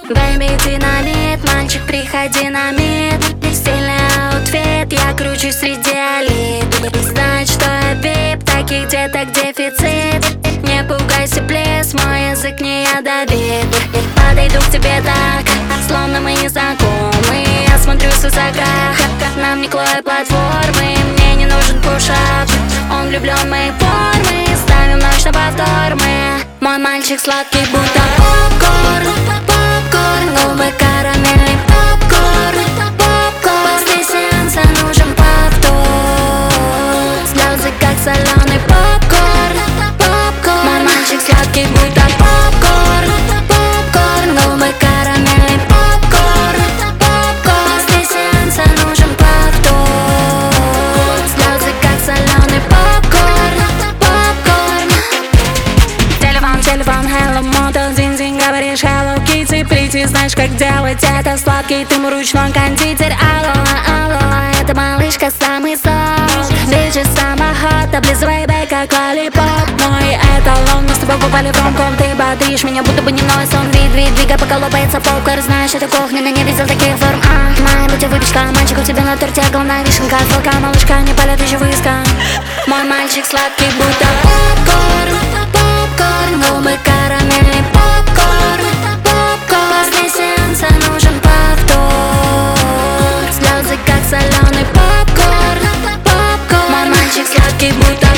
Бэйби, динамит, мальчик, приходи на мид. Стильный аутфит, я кручусь среди элит. Знать, что я вип, таких деток дефицит. Не пугайся, плес, мой язык не ядовит. Подойду к тебе так, словно мы не знакомы. Я смотрю с высока, нам не клоя платформы. Мне не нужен пушап, он влюблен в мои формы. Ставим ночь на повтор мы. Мой мальчик сладкий, будто попкорн. Попкорн, губы карамельный попкорн. Попкорн, после сеанса нужен повтор. Слезы как соленый попкорн. Попкорн, мой мальчик сладкий, будто попкорн. Попкорн, губы карамельный попкорн. Попкорн, после сеанса нужен повтор. Слезы как соленый попкорн. Попкорн. Телефон, hello, moto, зин-зин, говоришь hello, kitty, pretty. Знаешь, как делать это сладкий, ты мой ручной кондитер. Алло, алло, это малышка, самый сок. Bitches, самоход, облизывай бэй, как лоллипоп. Мой эталон, мы с тобой попали в ромком. Ты бодришь меня, будто бы дневной сон. Двигай, пока лопается попкорн. Знаешь, это кухня, но не видел таких форм. Моя будь выпечка, мальчик, у тебя на торте главная вишенка. Сладкая малышка, не палят еще выиска. Мой мальчик сладкий, будто попкорн. Попкорн, губы карамельный попкорн. Попкорн, после сеанса нужен повтор. Слезы как соленый попкорн. Попкорн, мой мальчик сладкий, будто